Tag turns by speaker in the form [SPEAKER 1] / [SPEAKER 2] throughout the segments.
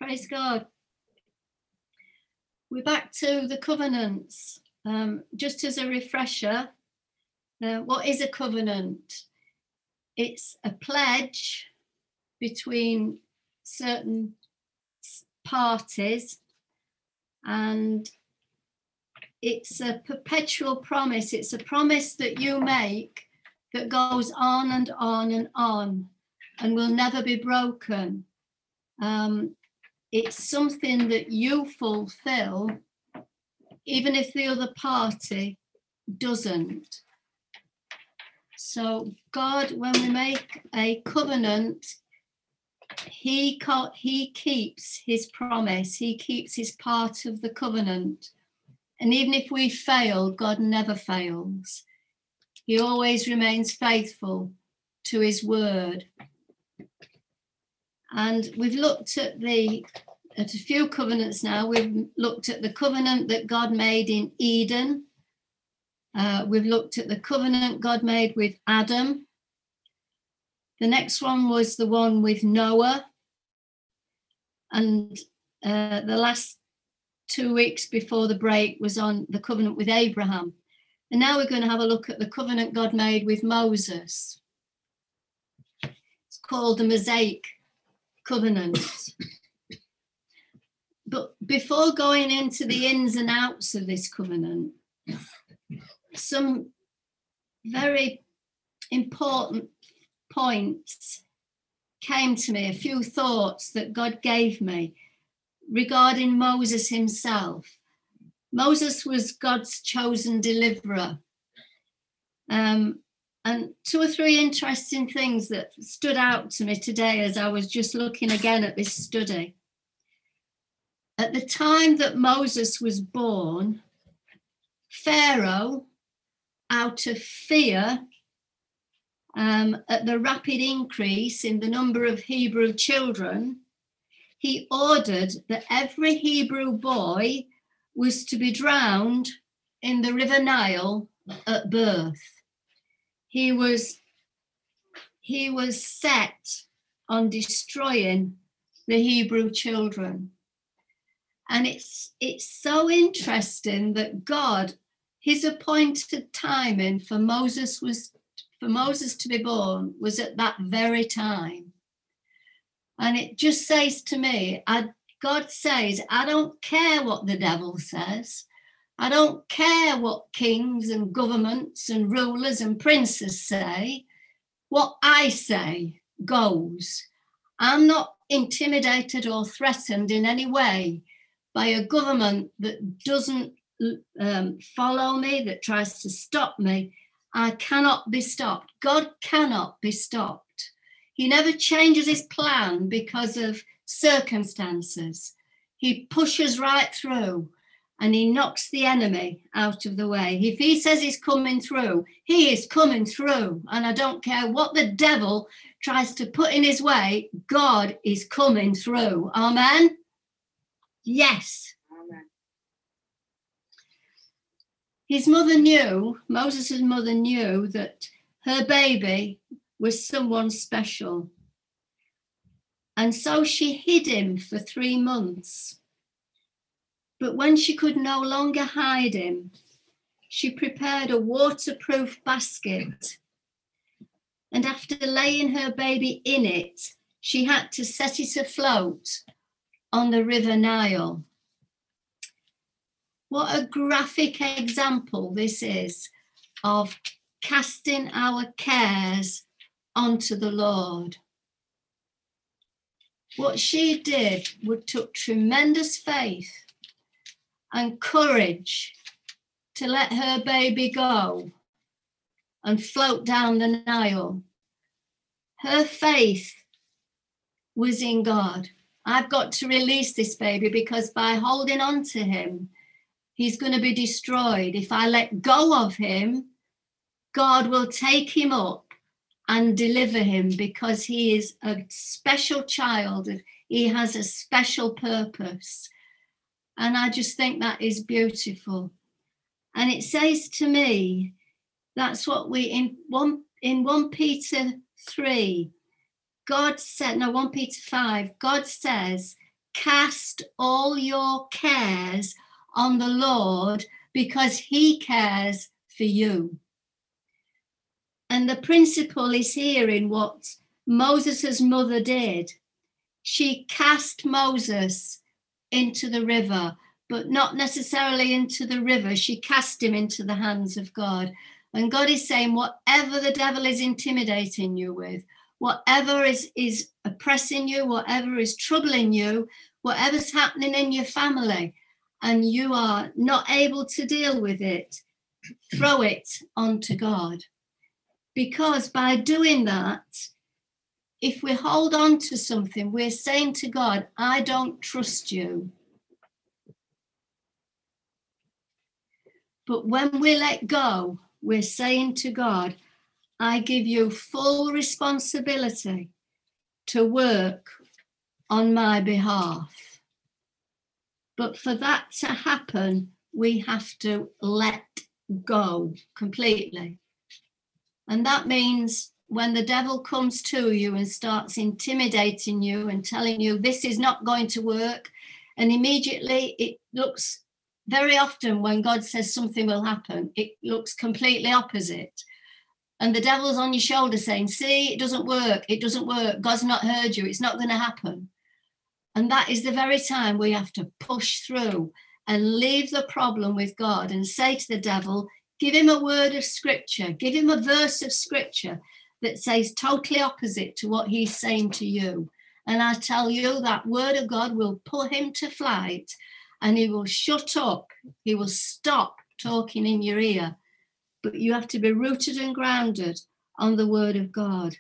[SPEAKER 1] Praise God. We're back to the covenants. Just as a refresher, what is a covenant? It's a pledge between certain parties, and it's a perpetual promise. It's a promise that you make that goes on and on and on and will never be broken. It's something that you fulfill even if the other party doesn't. So God, when we make a covenant, he keeps his promise. He keeps his part of the covenant. And even if we fail, God never fails. He always remains faithful to his word. And we've looked at a few covenants now. We've looked at the covenant that God made in Eden. We've looked at the covenant God made with Adam. The next one was the one with Noah. And the last 2 weeks before the break was on the covenant with Abraham. And now we're going to have a look at the covenant God made with Moses. It's called the Mosaic covenant. But before going into the ins and outs of this covenant, some very important points came to me, a few thoughts that God gave me regarding Moses himself. Moses was God's chosen deliverer. And 2 or 3 interesting things that stood out to me today as I was just looking again at this study. At the time that Moses was born, Pharaoh, out of fear at the rapid increase in the number of Hebrew children, he ordered that every Hebrew boy was to be drowned in the River Nile at birth. He was set on destroying the Hebrew children. And it's so interesting that God, his appointed timing for Moses to be born was at that very time. And it just says to me, God says, I don't care what the devil says. I don't care what kings and governments and rulers and princes say. What I say goes. I'm not intimidated or threatened in any way by a government that doesn't follow me, that tries to stop me. I cannot be stopped. God cannot be stopped. He never changes his plan because of circumstances. He pushes right through and he knocks the enemy out of the way. If he says he's coming through, he is coming through. And I don't care what the devil tries to put in his way, God is coming through. Amen? Yes. Amen. Moses' mother knew that her baby was someone special. And so she hid him for 3 months. But when she could no longer hide him, she prepared a waterproof basket. And after laying her baby in it, she had to set it afloat on the River Nile. What a graphic example this is of casting our cares onto the Lord. What she did took tremendous faith and courage to let her baby go and float down the Nile. Her faith was in God. I've got to release this baby because by holding on to him, he's going to be destroyed. If I let go of him, God will take him up and deliver him because he is a special child. He has a special purpose. And I just think that is beautiful. And it says to me, that's what in 1 Peter 3, 1 Peter 5, God says, cast all your cares on the Lord because he cares for you. And the principle is here in what Moses' mother did. She cast Moses into the river, but not necessarily into the river. She cast him into the hands of God. And God is saying, whatever the devil is intimidating you with, whatever is oppressing you, whatever is troubling you, whatever's happening in your family, and you are not able to deal with it, throw it onto God. Because by doing that, if we hold on to something, we're saying to God, I don't trust you. But when we let go, we're saying to God, I give you full responsibility to work on my behalf. But for that to happen, we have to let go completely. And that means when the devil comes to you and starts intimidating you and telling you this is not going to work, and immediately it looks, very often when God says something will happen, it looks completely opposite. And the devil's on your shoulder saying, see, it doesn't work, God's not heard you, it's not going to happen. And that is the very time we have to push through and leave the problem with God and say to the devil, give him a word of scripture, give him a verse of scripture that says totally opposite to what he's saying to you. And I tell you, that word of God will put him to flight, and he will shut up. He will stop talking in your ear. But you have to be rooted and grounded on the word of God.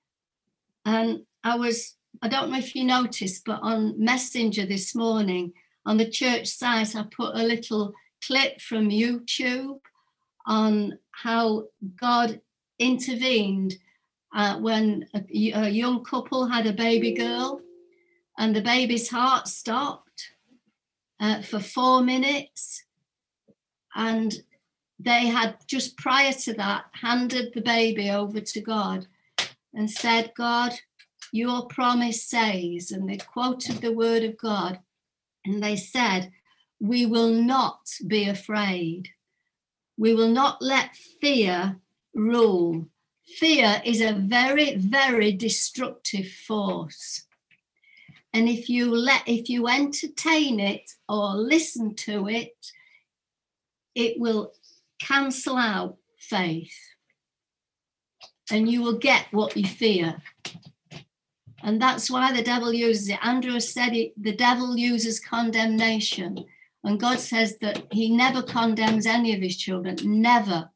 [SPEAKER 1] And I don't know if you noticed, but on Messenger this morning, on the church site, I put a little clip from YouTube on how God intervened when a young couple had a baby girl, and the baby's heart stopped for 4 minutes. And they had just prior to that handed the baby over to God and said, God, your promise says, and they quoted the word of God, and they said, we will not be afraid. We will not let fear rule. Fear is a very, very destructive force. And if you entertain it or listen to it, it will cancel out faith. And you will get what you fear. And that's why the devil uses it. Andrew said it, the devil uses condemnation. And God says that he never condemns any of his children, never.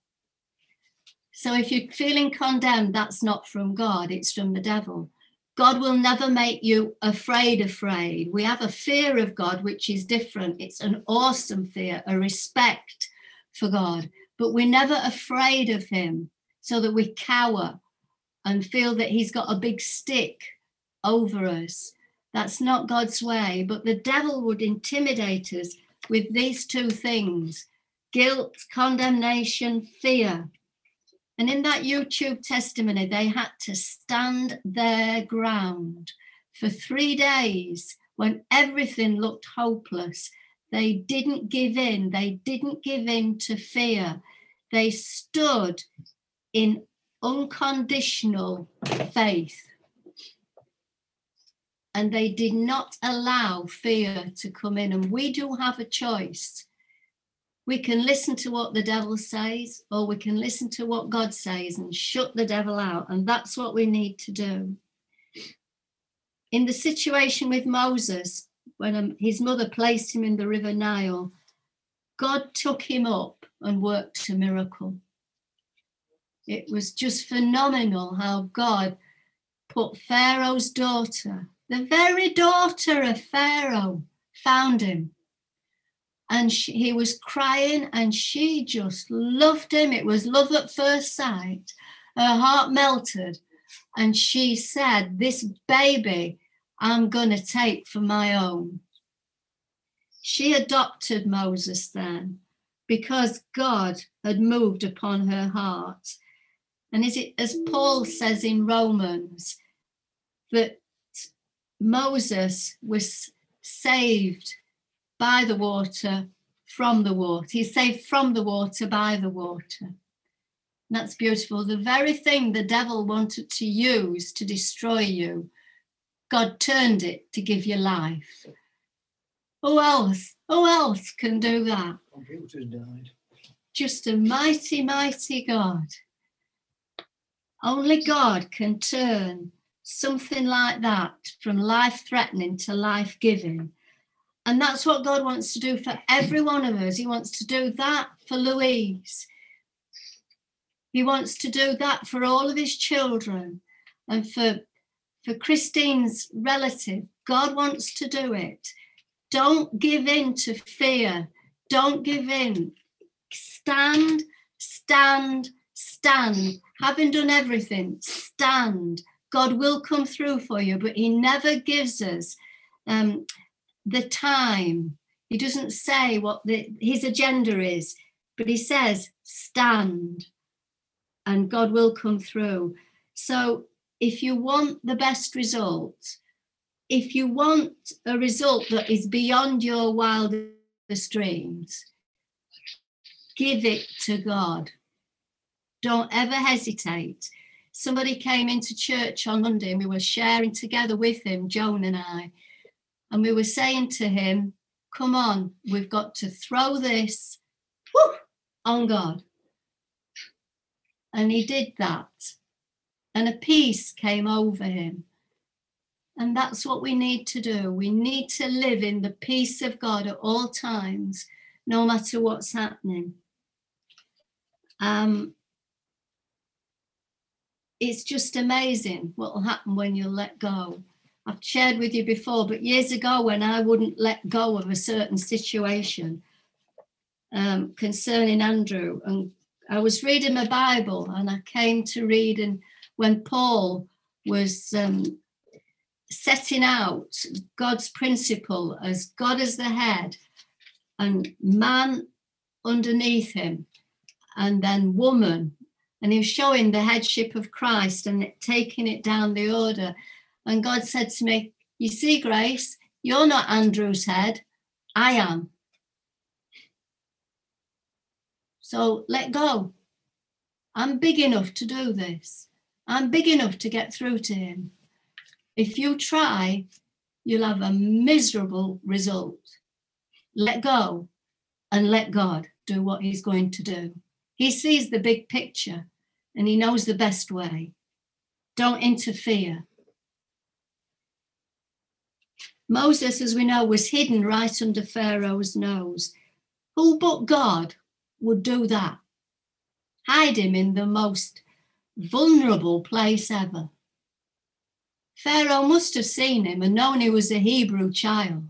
[SPEAKER 1] So if you're feeling condemned, that's not from God, it's from the devil. God will never make you afraid. We have a fear of God, which is different. It's an awesome fear, a respect for God. But we're never afraid of him so that we cower and feel that he's got a big stick over us. That's not God's way. But the devil would intimidate us with these two things: guilt, condemnation, fear. And in that YouTube testimony, they had to stand their ground for 3 days when everything looked hopeless. They didn't give in. They didn't give in to fear. They stood in unconditional faith. And they did not allow fear to come in. And we do have a choice. We can listen to what the devil says, or we can listen to what God says and shut the devil out. And that's what we need to do. In the situation with Moses, when his mother placed him in the River Nile, God took him up and worked a miracle. It was just phenomenal how God put Pharaoh's daughter, the very daughter of Pharaoh, found him. And he was crying, and she just loved him. It was love at first sight. Her heart melted. And she said, this baby I'm going to take for my own. She adopted Moses then because God had moved upon her heart. And is it, as Paul says in Romans, that Moses was saved by the water, from the water. He's saved from the water, by the water. And that's beautiful. The very thing the devil wanted to use to destroy you, God turned it to give you life. Who else can do that?
[SPEAKER 2] Computers died.
[SPEAKER 1] Just a mighty, mighty God. Only God can turn something like that from life-threatening to life-giving. And that's what God wants to do for every one of us. He wants to do that for Louise. He wants to do that for all of his children and for Christine's relative. God wants to do it. Don't give in to fear. Don't give in. Stand, stand, stand. Having done everything, stand. God will come through for you, but he never gives us the time. He doesn't say what his agenda is, but he says, stand, and God will come through. So if you want the best result, if you want a result that is beyond your wildest dreams, give it to God. Don't ever hesitate. Somebody came into church on Monday and we were sharing together with him, Joan and I, and we were saying to him, come on, we've got to throw this on God. And he did that. And a peace came over him. And that's what we need to do. We need to live in the peace of God at all times, no matter what's happening. It's just amazing what will happen when you let go. I've shared with you before, but years ago when I wouldn't let go of a certain situation concerning Andrew, and I was reading my Bible and I came to read, and when Paul was setting out God's principle as God as the head and man underneath him, and then woman, and he was showing the headship of Christ and taking it down the order. And God said to me, you see, Grace, you're not Andrew's head, I am. So let go. I'm big enough to do this. I'm big enough to get through to him. If you try, you'll have a miserable result. Let go and let God do what he's going to do. He sees the big picture and he knows the best way. Don't interfere. Moses, as we know, was hidden right under Pharaoh's nose. Who but God would do that? Hide him in the most vulnerable place ever. Pharaoh must have seen him and known he was a Hebrew child.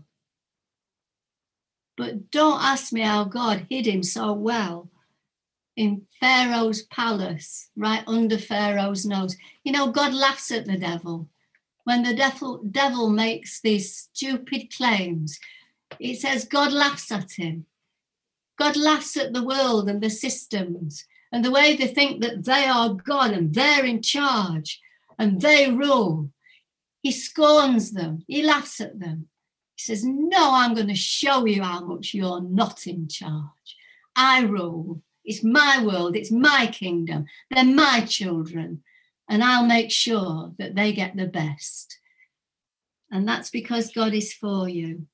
[SPEAKER 1] But don't ask me how God hid him so well in Pharaoh's palace, right under Pharaoh's nose. You know, God laughs at the devil. When the devil makes these stupid claims, it says God laughs at him. God laughs at the world and the systems and the way they think that they are God and they're in charge and they rule. He scorns them. He laughs at them. He says, no, I'm going to show you how much you're not in charge. I rule. It's my world. It's my kingdom. They're my children. And I'll make sure that they get the best. And that's because God is for you.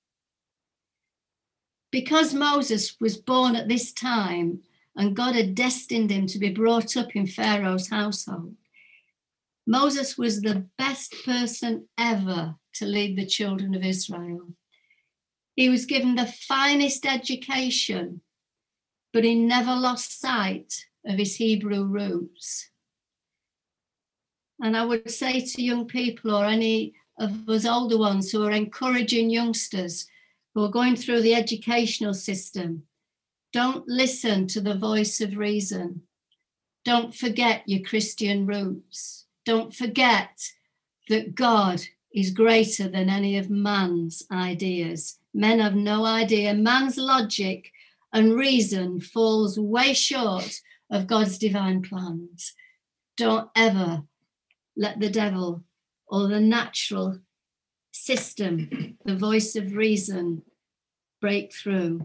[SPEAKER 1] Because Moses was born at this time and God had destined him to be brought up in Pharaoh's household, Moses was the best person ever to lead the children of Israel. He was given the finest education, but he never lost sight of his Hebrew roots. And I would say to young people or any of us older ones who are encouraging youngsters who are going through the educational system, don't listen to the voice of reason. Don't forget your Christian roots. Don't forget that God is greater than any of man's ideas. Men have no idea. Man's logic and reason falls way short of God's divine plans. Don't ever let the devil or the natural system, the voice of reason, break through.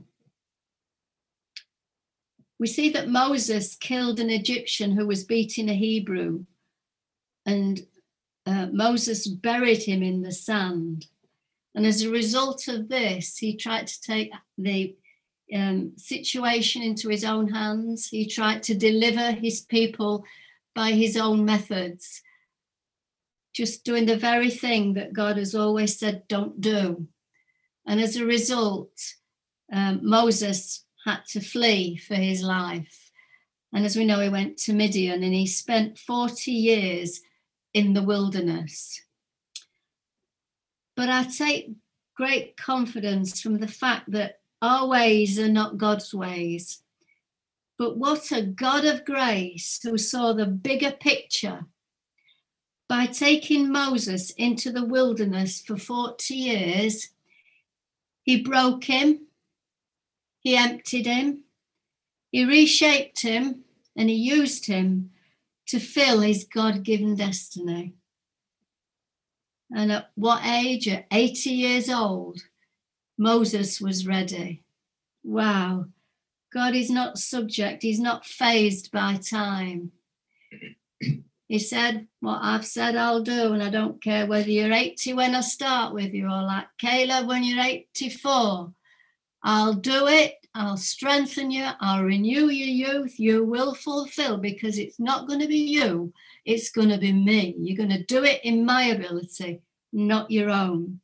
[SPEAKER 1] We see that Moses killed an Egyptian who was beating a Hebrew, and Moses buried him in the sand. And as a result of this, he tried to take the situation into his own hands. He tried to deliver his people by his own methods, just doing the very thing that God has always said don't do. And as a result, Moses had to flee for his life. And as we know, he went to Midian and he spent 40 years in the wilderness. But I take great confidence from the fact that our ways are not God's ways. But what a God of grace who saw the bigger picture by taking Moses into the wilderness for 40 years. He broke him, he emptied him, he reshaped him, and he used him to fill his God-given destiny. And at what age? At 80 years old, Moses was ready. Wow. God is not subject, he's not fazed by time. He said, what I've said I'll do, and I don't care whether you're 80 when I start with you, or like Caleb when you're 84. I'll do it, I'll strengthen you, I'll renew your youth, you will fulfill, because it's not going to be you, it's going to be me. You're going to do it in my ability, not your own.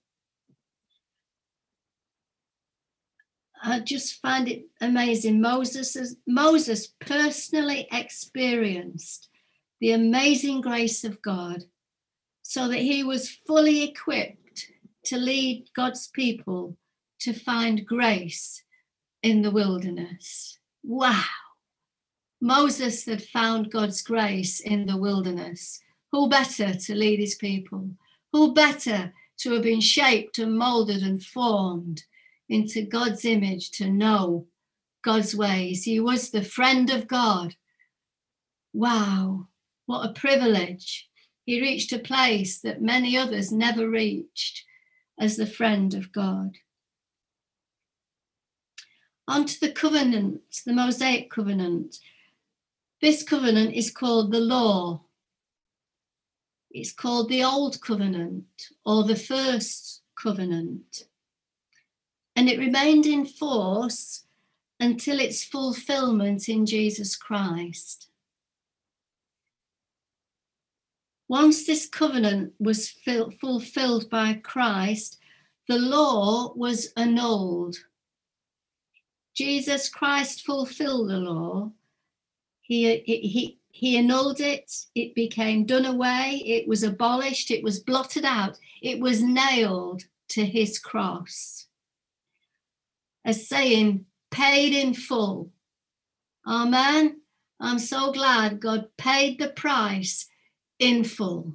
[SPEAKER 1] I just find it amazing. Moses personally experienced the amazing grace of God so that he was fully equipped to lead God's people to find grace in the wilderness. Wow. Moses had found God's grace in the wilderness. Who better to lead his people? Who better to have been shaped and molded and formed into God's image, to know God's ways? He was the friend of God. Wow, what a privilege. He reached a place that many others never reached as the friend of God. On to the covenant, the Mosaic covenant. This covenant is called the law. It's called the Old Covenant or the First Covenant. And it remained in force until its fulfillment in Jesus Christ. Once this covenant was fulfilled by Christ, the law was annulled. Jesus Christ fulfilled the law. He annulled it. It became done away. It was abolished. It was blotted out. It was nailed to his cross, as saying, paid in full. Amen. I'm so glad God paid the price in full.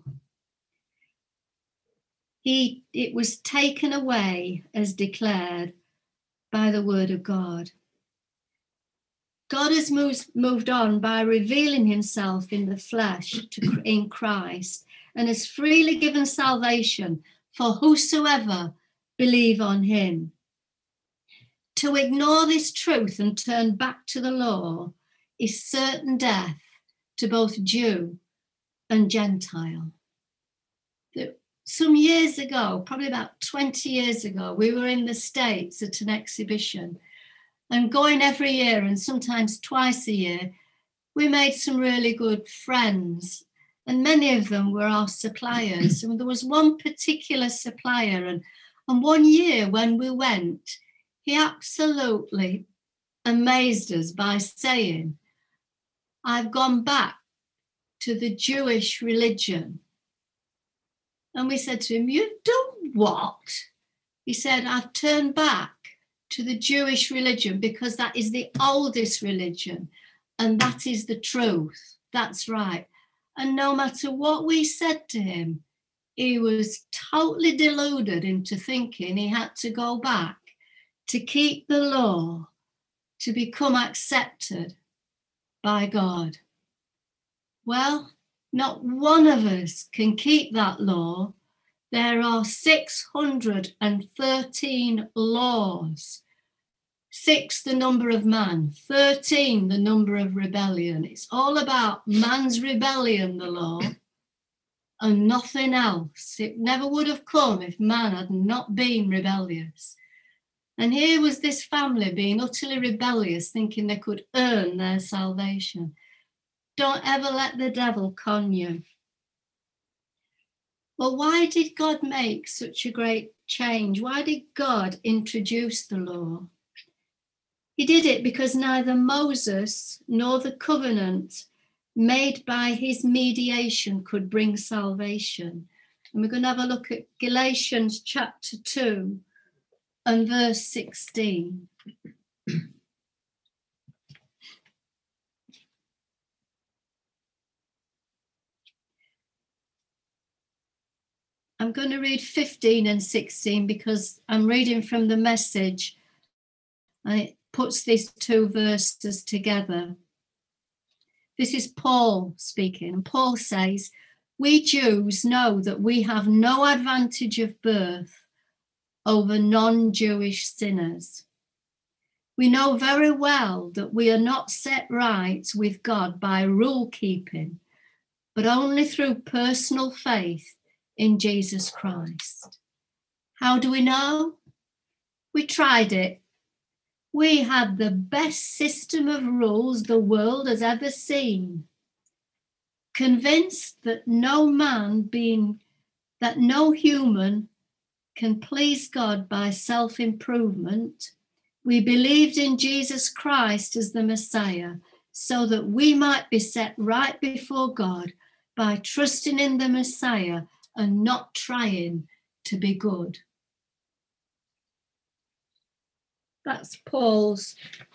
[SPEAKER 1] It was taken away as declared by the word of God. God has moved on by revealing himself in the flesh in Christ, and has freely given salvation for whosoever believe on him. To ignore this truth and turn back to the law is certain death to both Jew and Gentile. Some years ago, probably about 20 years ago, we were in the States at an exhibition, and going every year and sometimes twice a year, we made some really good friends, and many of them were our suppliers. And there was one particular supplier, and one year when we went, he absolutely amazed us by saying, I've gone back to the Jewish religion. And we said to him, you've done what? He said, I've turned back to the Jewish religion because that is the oldest religion, and that is the truth. That's right. And no matter what we said to him, he was totally deluded into thinking he had to go back to keep the law, to become accepted by God. Well, not one of us can keep that law there are 613 laws. 6, the number of man, 13, the number of rebellion. It's all about man's rebellion, the law, and nothing else. It never would have come if man had not been rebellious. And here was this family being utterly rebellious, thinking they could earn their salvation. Don't ever let the devil con you. Well, why did God make such a great change? Why did God introduce the law? He did it because neither Moses nor the covenant made by his mediation could bring salvation. And we're going to have a look at Galatians chapter 2 and verse 16. I'm going to read 15 and 16 because I'm reading from the Message, and it puts these two verses together. This is Paul speaking, and Paul says, "We Jews know that we have no advantage of birth over non-Jewish sinners. We know very well that we are not set right with God by rule keeping, but only through personal faith in Jesus Christ." How do we know? We tried it. We had the best system of rules the world has ever seen. Convinced that no human can please God by self-improvement, we believed in Jesus Christ as the Messiah so that we might be set right before God by trusting in the Messiah and not trying to be good. That's Paul's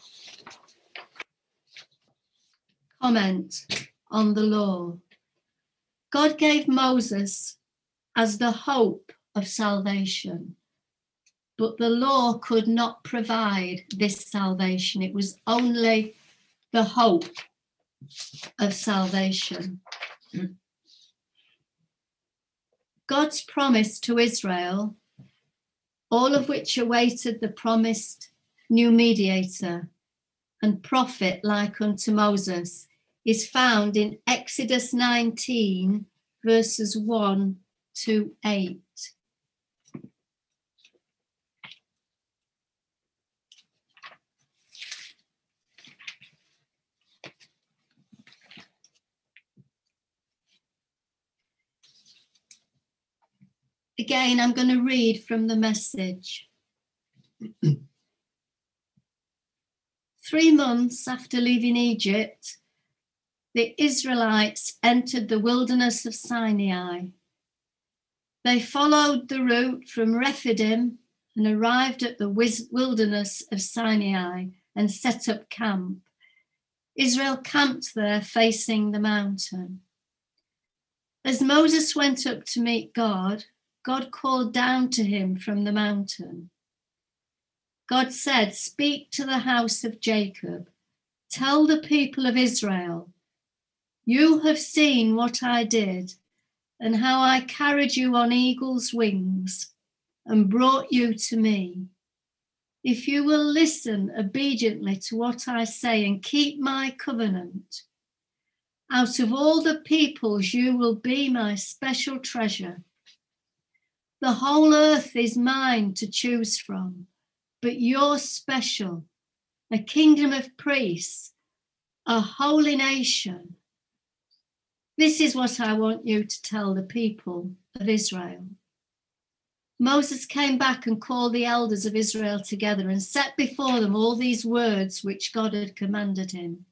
[SPEAKER 1] comment on the law. God gave Moses as the hope of salvation, but the law could not provide this salvation. It was only the hope of salvation. God's promise to Israel, all of which awaited the promised new mediator and prophet like unto Moses, is found in Exodus 19, verses 1 to 8. Again, I'm going to read from the Message. 3 months after leaving Egypt, the Israelites entered the wilderness of Sinai. They followed the route from Rephidim and arrived at the wilderness of Sinai and set up camp. Israel camped there facing the mountain. As Moses went up to meet God, God called down to him from the mountain. God said, "Speak to the house of Jacob. Tell the people of Israel, you have seen what I did and how I carried you on eagle's wings and brought you to me. If you will listen obediently to what I say and keep my covenant, out of all the peoples you will be my special treasure. The whole earth is mine to choose from, but you're special, a kingdom of priests, a holy nation. This is what I want you to tell the people of Israel." Moses came back and called the elders of Israel together and set before them all these words which God had commanded him.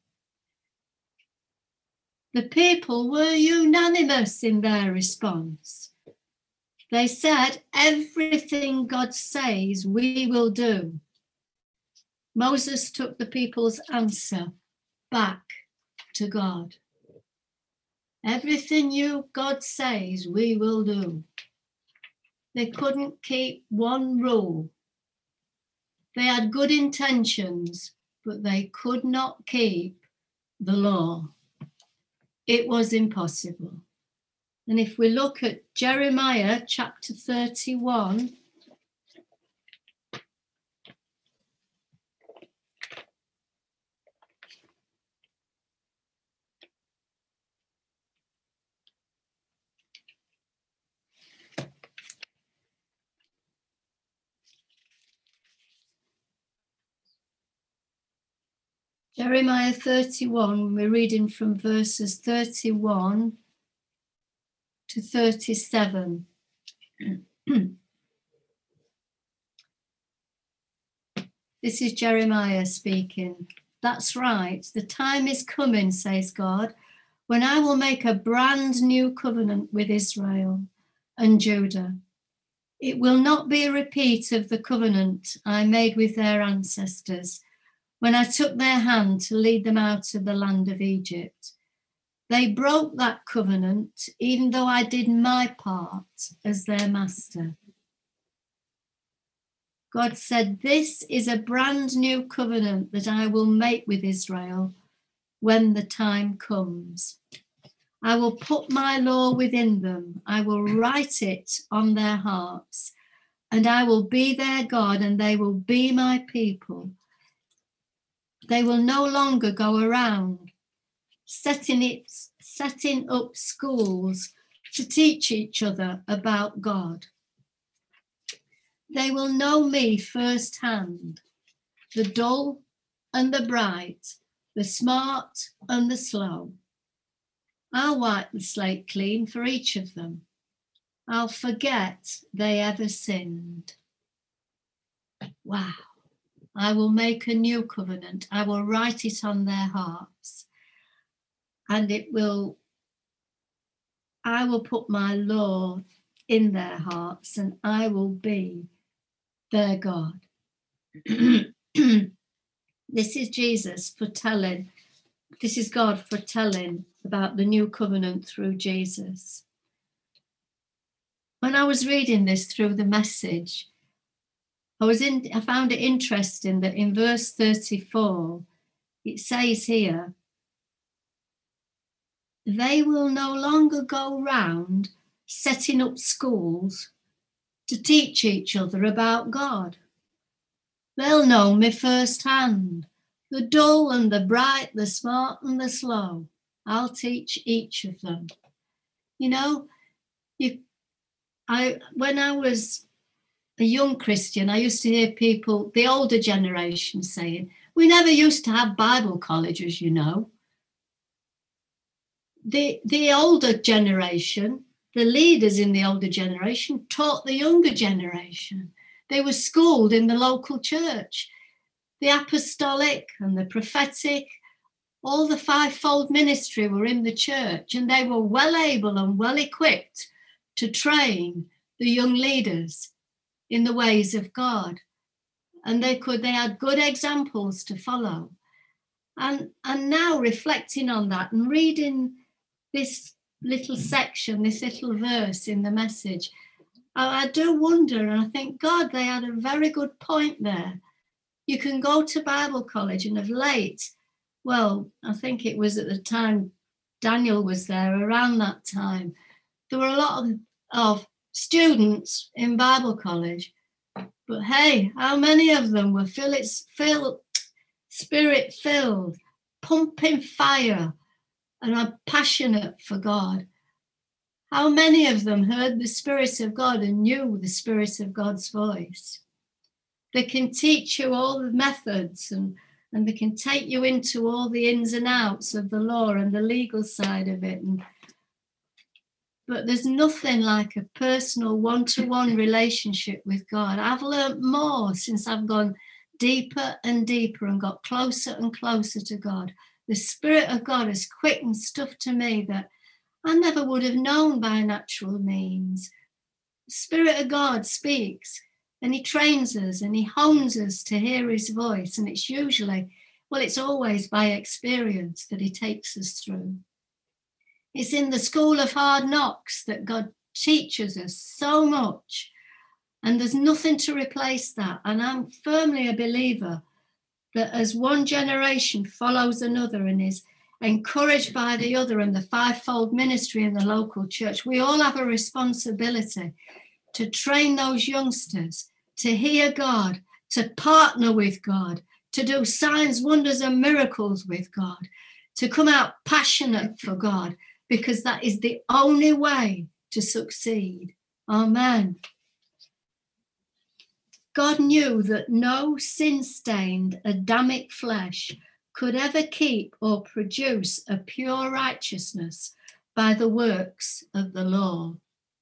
[SPEAKER 1] The people were unanimous in their response. They said, "Everything God says, we will do." Moses took the people's answer back to God. Everything God says, we will do. They couldn't keep one rule. They had good intentions, but they could not keep the law. It was impossible. And if we look at Jeremiah chapter 31, Jeremiah 31, we're reading from verses 31 to 37. This is Jeremiah speaking. That's right. The time is coming, says God, when I will make a brand new covenant with Israel and Judah. It will not be a repeat of the covenant I made with their ancestors when I took their hand to lead them out of the land of Egypt. They broke that covenant, even though I did my part as their master. God said, this is a brand new covenant that I will make with Israel when the time comes. I will put my law within them. I will write it on their hearts, and I will be their God, and they will be my people. They will no longer go around setting up schools to teach each other about God. They will know me firsthand, the dull and the bright, the smart and the slow. I'll wipe the slate clean for each of them. I'll forget they ever sinned. Wow. I will make a new covenant. I will write it on their hearts. And I will put my law in their hearts, and I will be their God. This is Jesus foretelling. This is God foretelling about the new covenant through Jesus. When I was reading this through the Message, I found it interesting that in verse 34, it says here, they will no longer go round setting up schools to teach each other about God. They'll know me firsthand, the dull and the bright, the smart and the slow. I'll teach each of them. You know, when I was a young Christian, I used to hear people, the older generation, saying, we never used to have Bible colleges, you know. The older generation, the leaders in the older generation taught the younger generation. They were schooled in the local church. The apostolic and the prophetic, all the fivefold ministry were in the church, and they were well able and well equipped to train the young leaders in the ways of God. And they had good examples to follow. And now reflecting on that and reading this little section, this little verse in the Message, I do wonder, and I think, God, they had a very good point there. You can go to Bible college, and of late, well, I think it was at the time Daniel was there, around that time, there were a lot of students in Bible college, but hey, how many of them were Spirit-filled, pumping fire, and are passionate for God? How many of them heard the Spirit of God and knew the Spirit of God's voice? They can teach you all the methods, and they can take you into all the ins and outs of the law and the legal side of it. But there's nothing like a personal one-to-one relationship with God. I've learned more since I've gone deeper and deeper and got closer and closer to God. The Spirit of God has quickened stuff to me that I never would have known by natural means. The Spirit of God speaks, and he trains us and he hones us to hear his voice. And it's always by experience that he takes us through. It's in the school of hard knocks that God teaches us so much. And there's nothing to replace that. And I'm firmly a believer that as one generation follows another and is encouraged by the other, and the fivefold ministry in the local church, we all have a responsibility to train those youngsters to hear God, to partner with God, to do signs, wonders, and miracles with God, to come out passionate for God, because that is the only way to succeed. Amen. God knew that no sin-stained Adamic flesh could ever keep or produce a pure righteousness by the works of the law.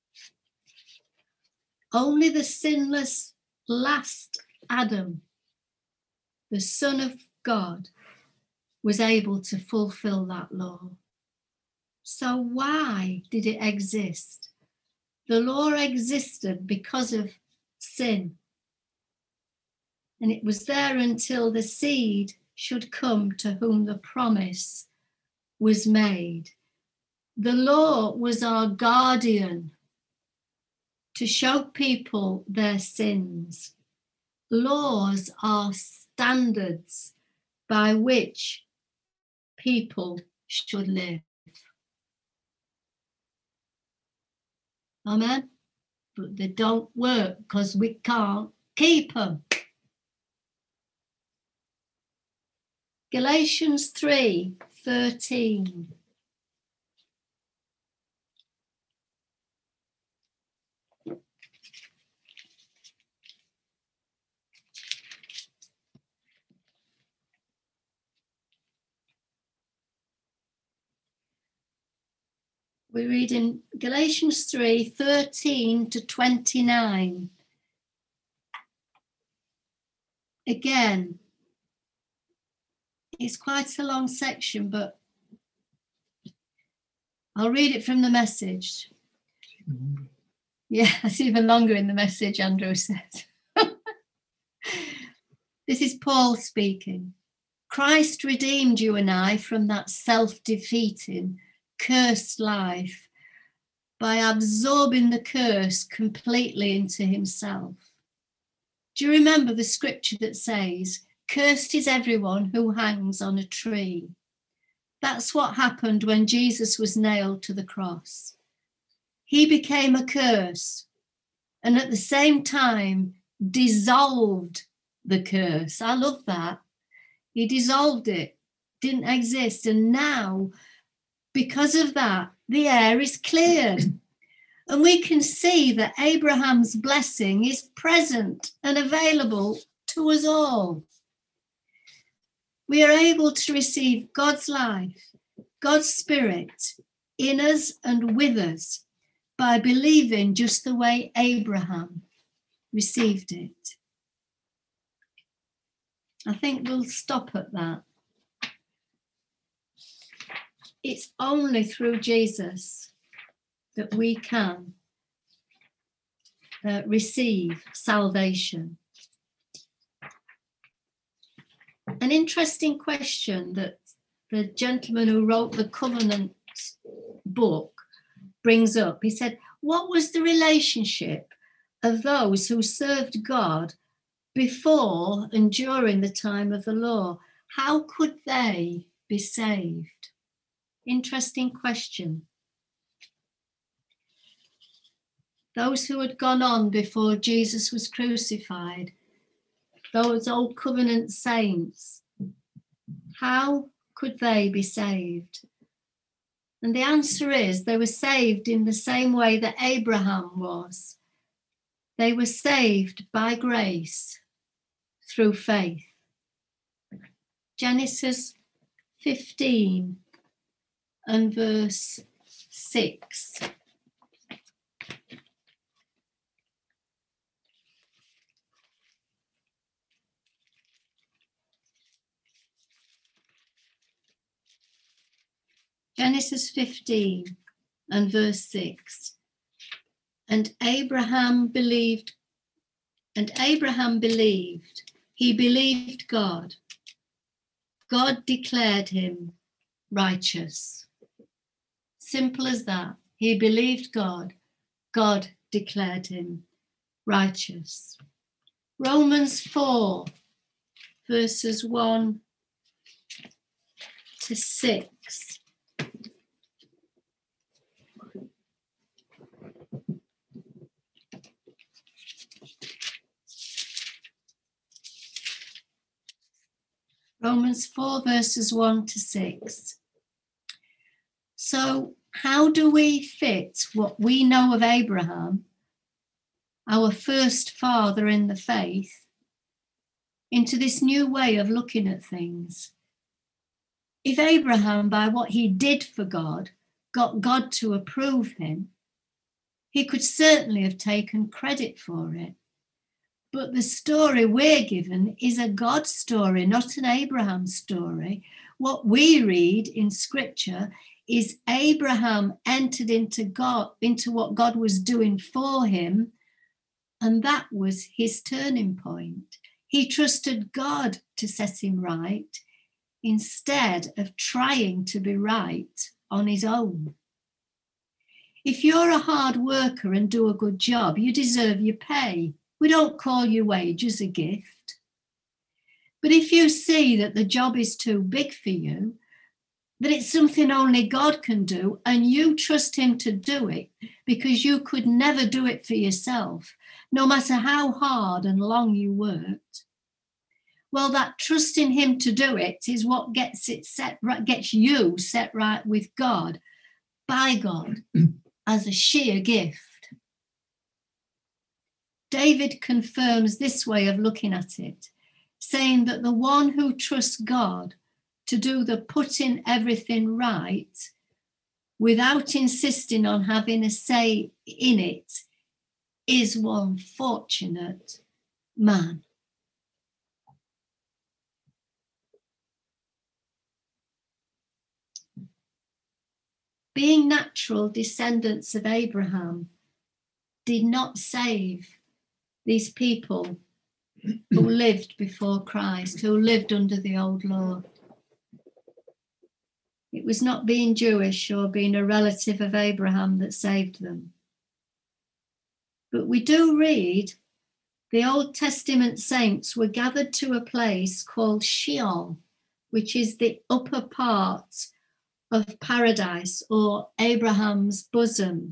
[SPEAKER 1] Only the sinless last Adam, the Son of God, was able to fulfill that law. So why did it exist? The law existed because of sin. And it was there until the seed should come to whom the promise was made. The law was our guardian to show people their sins. Laws are standards by which people should live. Amen? But they don't work because we can't keep them. Galatians 3:13. We read in Galatians 3:13 to 29. Again, it's quite a long section, but I'll read it from the Message. Yeah, it's even longer in the Message, Andrew says. This is Paul speaking. Christ redeemed you and I from that self-defeating, cursed life by absorbing the curse completely into himself. Do you remember the scripture that says, "Cursed is everyone who hangs on a tree"? That's what happened when Jesus was nailed to the cross. He became a curse and at the same time dissolved the curse. I love that. He dissolved it, didn't exist. And now, because of that, the air is cleared. And we can see that Abraham's blessing is present and available to us all. We are able to receive God's life, God's Spirit in us and with us by believing just the way Abraham received it. I think we'll stop at that. It's only through Jesus that we can receive salvation. An interesting question that the gentleman who wrote the Covenant book brings up. He said, what was the relationship of those who served God before and during the time of the law? How could they be saved? Interesting question. Those who had gone on before Jesus was crucified, those old covenant saints, how could they be saved? And the answer is they were saved in the same way that Abraham was. They were saved by grace through faith. Genesis 15 and verse 6. Genesis 15 and verse 6. And Abraham believed, he believed God. God declared him righteous. Simple as that. He believed God. God declared him righteous. Romans 4, verses 1 to 6. Romans 4 verses 1 to 6. So how do we fit what we know of Abraham, our first father in the faith, into this new way of looking at things? If Abraham, by what he did for God, got God to approve him, he could certainly have taken credit for it. But the story we're given is a God story, not an Abraham story. What we read in scripture is Abraham entered into what God was doing for him, and that was his turning point. He trusted God to set him right instead of trying to be right on his own. If you're a hard worker and do a good job, you deserve your pay. We don't call your wages a gift. But if you see that the job is too big for you, that it's something only God can do, and you trust him to do it because you could never do it for yourself, no matter how hard and long you worked, well, that trust in him to do it is what gets you set right with God, by God, as a sheer gift. David confirms this way of looking at it, saying that the one who trusts God to do the putting everything right without insisting on having a say in it is one fortunate man. Being natural descendants of Abraham did not save these people who lived before Christ, who lived under the old law. It was not being Jewish or being a relative of Abraham that saved them. But we do read the Old Testament saints were gathered to a place called Sheol, which is the upper part of paradise or Abraham's bosom.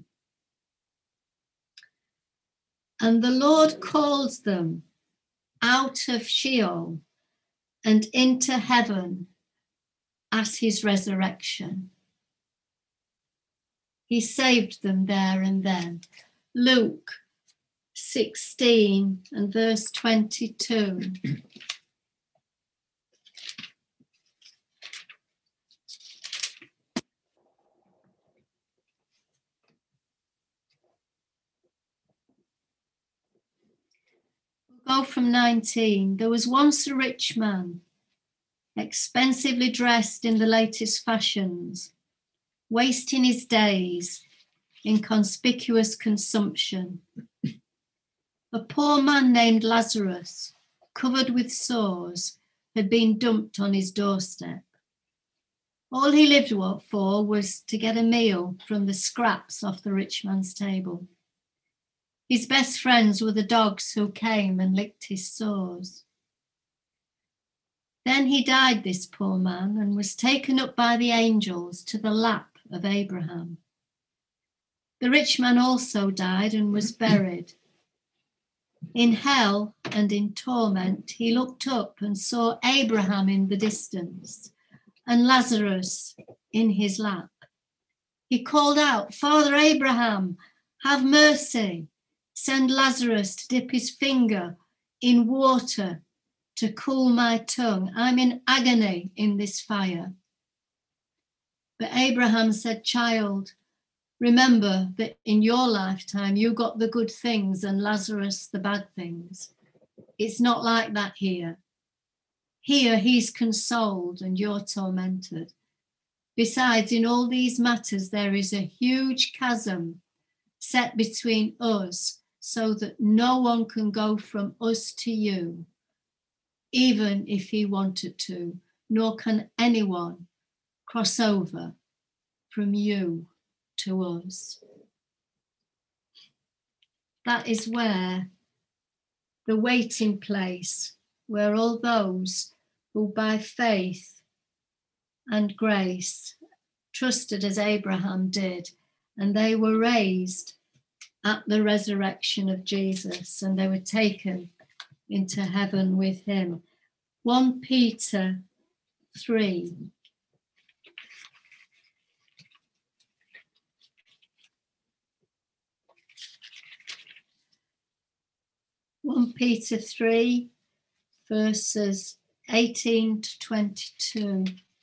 [SPEAKER 1] And the Lord calls them out of Sheol and into heaven at his resurrection. He saved them there and then. Luke 16 and verse 22. We'll go from 19. There was once a rich man, expensively dressed in the latest fashions, wasting his days in conspicuous consumption. A poor man named Lazarus, covered with sores, had been dumped on his doorstep. All he lived for was to get a meal from the scraps off the rich man's table. His best friends were the dogs who came and licked his sores. Then he died, this poor man, and was taken up by the angels to the lap of Abraham. The rich man also died and was buried. In hell and in torment, he looked up and saw Abraham in the distance and Lazarus in his lap. He called out, "Father Abraham, have mercy. Send Lazarus to dip his finger in water to cool my tongue. I'm in agony in this fire." But Abraham said, "Child, remember that in your lifetime you got the good things and Lazarus the bad things. It's not like that here. Here he's consoled and you're tormented. Besides, in all these matters, there is a huge chasm set between us so that no one can go from us to you, even if he wanted to, nor can anyone cross over from you to us." That is where the waiting place, where all those who by faith and grace, trusted as Abraham did, and they were raised at the resurrection of Jesus, and they were taken into heaven with him. 1 Peter 3. Peter 3, verses 18 to 22.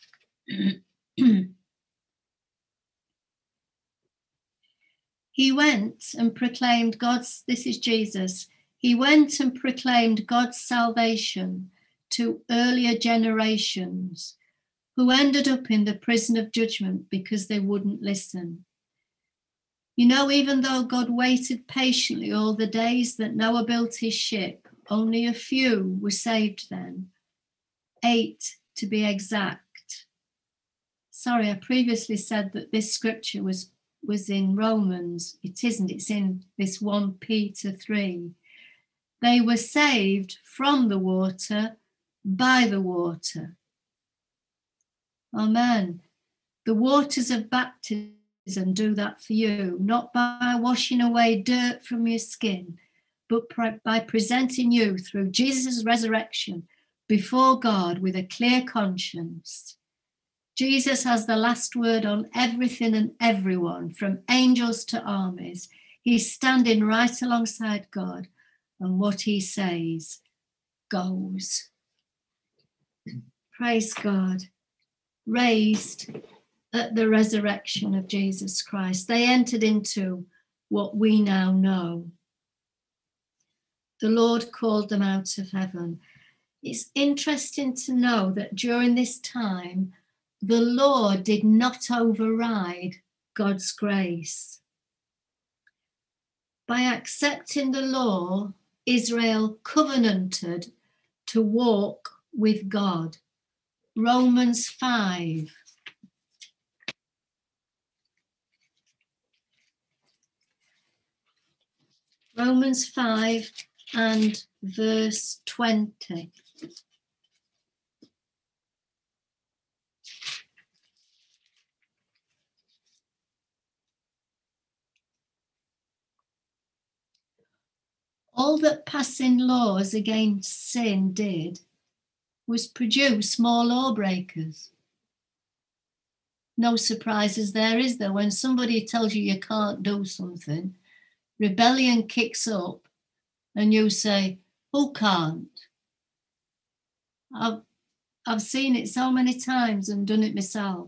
[SPEAKER 1] He went and proclaimed this is Jesus, he went and proclaimed God's salvation to earlier generations who ended up in the prison of judgment because they wouldn't listen. You know, even though God waited patiently all the days that Noah built his ship, only a few were saved then. 8 to be exact. Sorry, I previously said that this scripture was in Romans. It isn't, it's in this 1 Peter 3. They were saved from the water by the water. Amen. The waters of baptism do that for you, not by washing away dirt from your skin, but by presenting you through Jesus' resurrection before God with a clear conscience. Jesus has the last word on everything and everyone, from angels to armies. He's standing right alongside God, and what he says goes. Praise God. Raised at the resurrection of Jesus Christ, they entered into what we now know. The Lord called them out of heaven. It's interesting to know that during this time, the law did not override God's grace. By accepting the law, Israel covenanted to walk with God. Romans 5. Romans 5 and verse 20. All that passing laws against sin did was produce more lawbreakers. No surprises there, is there? When somebody tells you can't do something, rebellion kicks up and you say, who can't? I've seen it so many times and done it myself.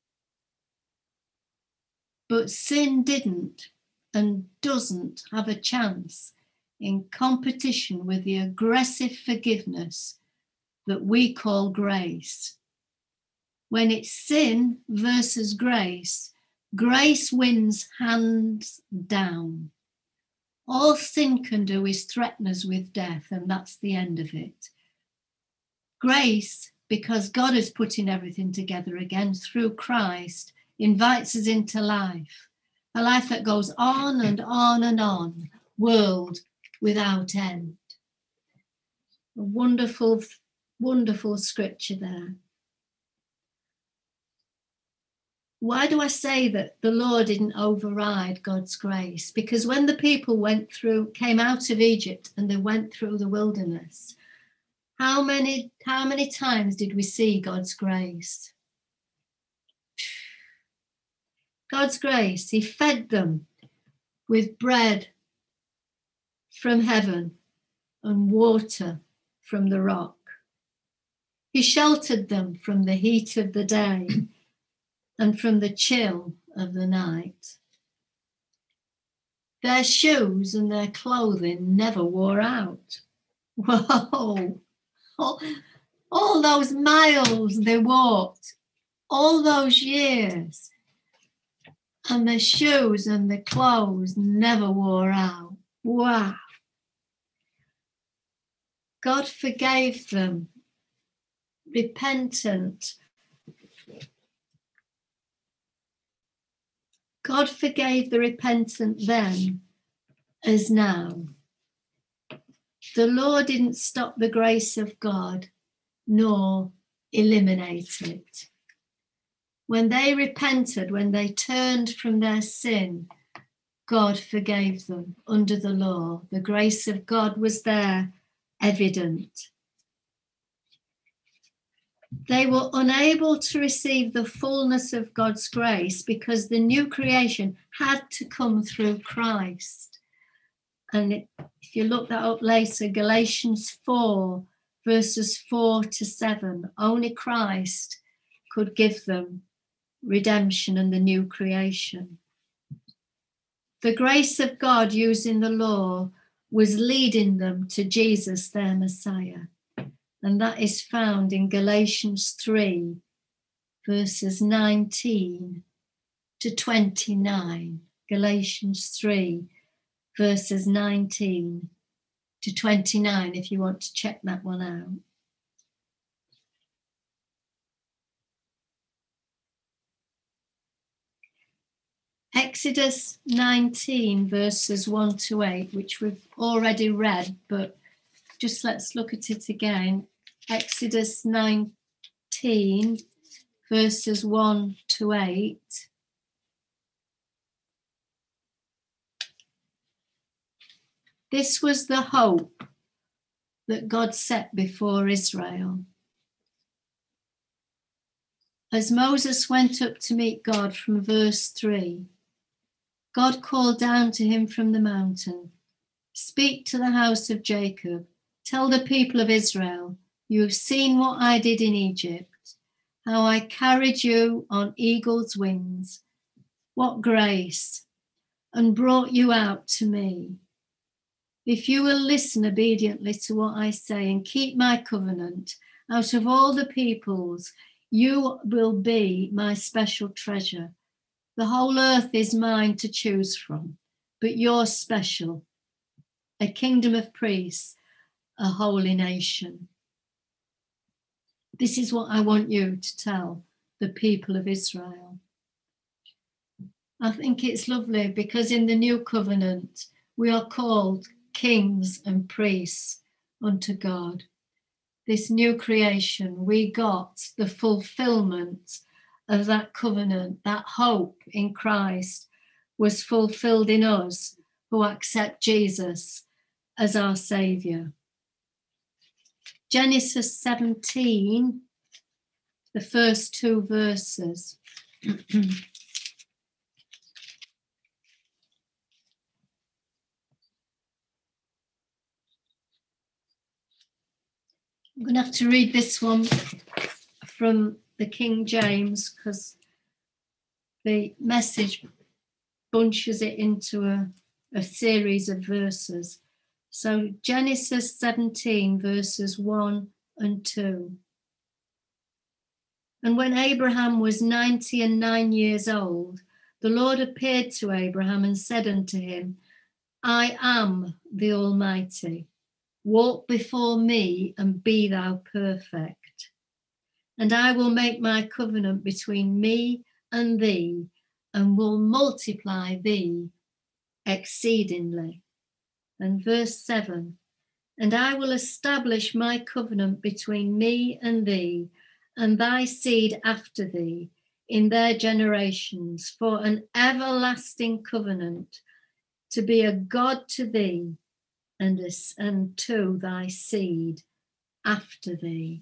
[SPEAKER 1] But sin didn't and doesn't have a chance in competition with the aggressive forgiveness that we call grace. When it's sin versus grace, grace wins hands down. All sin can do is threaten us with death, and that's the end of it. Grace, because God is putting everything together again through Christ, invites us into life, a life that goes on and on and on, world without end. A wonderful, wonderful scripture there. Why do I say that the law didn't override God's grace? Because when the people came out of Egypt and they went through the wilderness, how many times did we see God's grace? God's grace, he fed them with bread from heaven and water from the rock. He sheltered them from the heat of the day and from the chill of the night. Their shoes and their clothing never wore out. Whoa! All those miles they walked, all those years, and the shoes and the clothes never wore out. Wow! God forgave them, repentant. God forgave the repentant then as now. The law didn't stop the grace of God, nor eliminate it. When they repented, when they turned from their sin, God forgave them under the law. The grace of God was there, evident. They were unable to receive the fullness of God's grace because the new creation had to come through Christ. And if you look that up later, Galatians 4, verses 4 to 7, only Christ could give them redemption and the new creation. The grace of God using the law was leading them to Jesus, their Messiah. And that is found in Galatians 3, verses 19 to 29. Galatians 3, verses 19 to 29, if you want to check that one out. Exodus 19, verses 1 to 8, which we've already read, but just let's look at it again. Exodus 19, verses 1 to 8. This was the hope that God set before Israel. As Moses went up to meet God, from verse 3, God called down to him from the mountain, "Speak to the house of Jacob. Tell the people of Israel, you have seen what I did in Egypt, how I carried you on eagle's wings, what grace, and brought you out to me. If you will listen obediently to what I say and keep my covenant, out of all the peoples, you will be my special treasure. The whole earth is mine to choose from, but you're special, a kingdom of priests, a holy nation." This is what I want you to tell the people of Israel. I think it's lovely because in the new covenant, we are called kings and priests unto God. This new creation, we got the fulfillment of that covenant. That hope in Christ was fulfilled in us who accept Jesus as our Saviour. Genesis 17, the first two verses. I'm going to have to read this one from the King James because the Message bunches it into a series of verses. So Genesis 17, verses 1 and 2. And when Abraham was 99 years old, the Lord appeared to Abraham and said unto him, "I am the Almighty. Walk before me and be thou perfect. And I will make my covenant between me and thee, and will multiply thee exceedingly." And verse 7, "And I will establish my covenant between me and thee, and thy seed after thee, in their generations, for an everlasting covenant, to be a God to thee, and to thy seed after thee."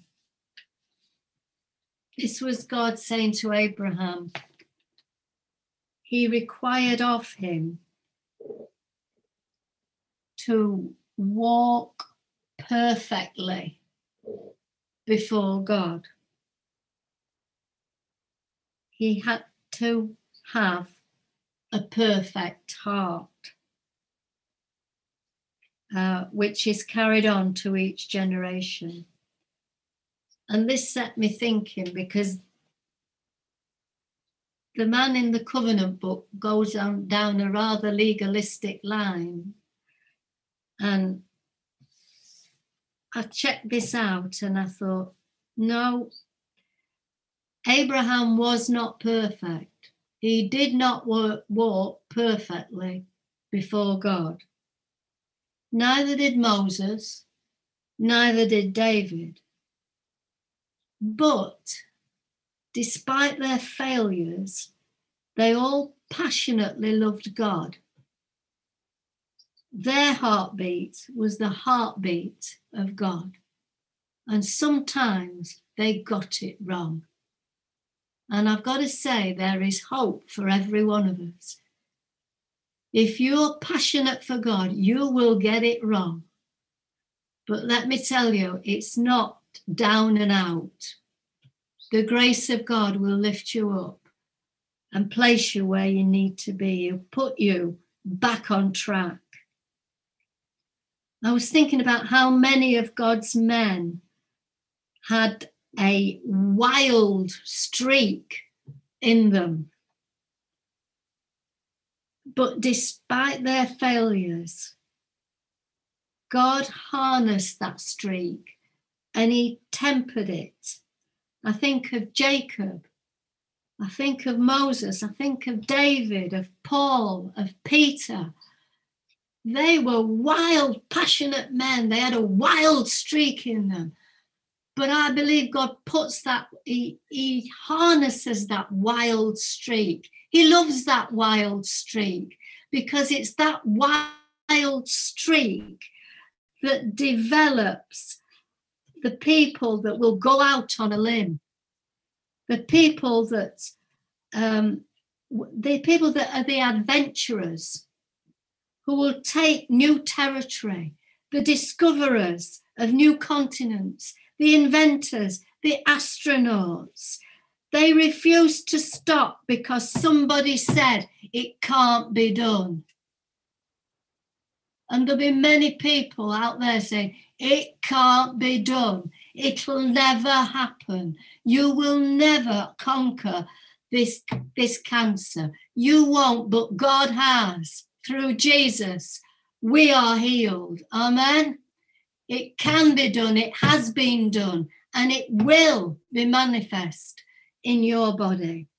[SPEAKER 1] This was God saying to Abraham, he required of him to walk perfectly before God. He had to have a perfect heart, which is carried on to each generation. And this set me thinking, because the man in the covenant book goes down a rather legalistic line. And I checked this out and I thought, no, Abraham was not perfect. He did not walk perfectly before God. Neither did Moses, neither did David. But despite their failures, they all passionately loved God. Their heartbeat was the heartbeat of God. And sometimes they got it wrong. And I've got to say, there is hope for every one of us. If you're passionate for God, you will get it wrong. But let me tell you, it's not down and out. The grace of God will lift you up and place you where you need to be. He'll put you back on track. I was thinking about how many of God's men had a wild streak in them. But despite their failures, God harnessed that streak and he tempered it. I think of Jacob, I think of Moses, I think of David, of Paul, of Peter. They were wild, passionate men. They had a wild streak in them. But I believe God puts that, he harnesses that wild streak. He loves that wild streak because it's that wild streak that develops the people that will go out on a limb. The people that are the adventurers who will take new territory, the discoverers of new continents, the inventors, the astronauts. They refuse to stop because somebody said it can't be done. And there'll be many people out there saying, it can't be done. It will never happen. You will never conquer this cancer. You won't, but God has. Through Jesus, we are healed. Amen. It can be done. It has been done. And it will be manifest in your body.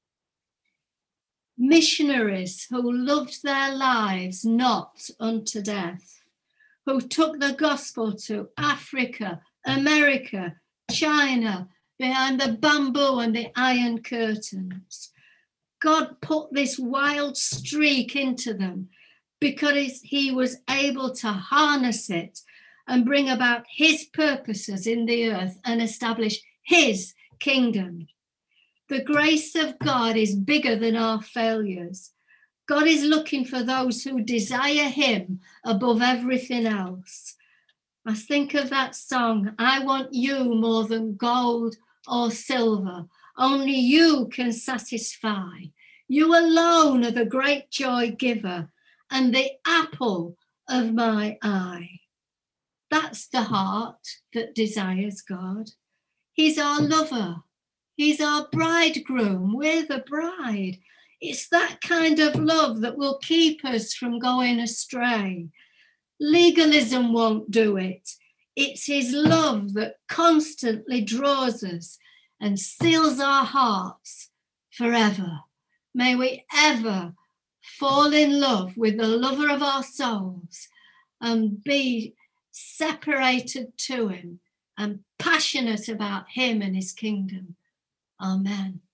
[SPEAKER 1] Missionaries who loved their lives not unto death, who took the gospel to Africa, America, China, behind the bamboo and the iron curtains. God put this wild streak into them because he was able to harness it and bring about his purposes in the earth and establish his kingdom. The grace of God is bigger than our failures. God is looking for those who desire him above everything else. I think of that song, I want you more than gold or silver. Only you can satisfy. You alone are the great joy giver and the apple of my eye. That's the heart that desires God. He's our lover. He's our bridegroom. We're the bride. It's that kind of love that will keep us from going astray. Legalism won't do it. It's his love that constantly draws us and seals our hearts forever. May we ever fall in love with the lover of our souls and be separated to him and passionate about him and his kingdom. Amen.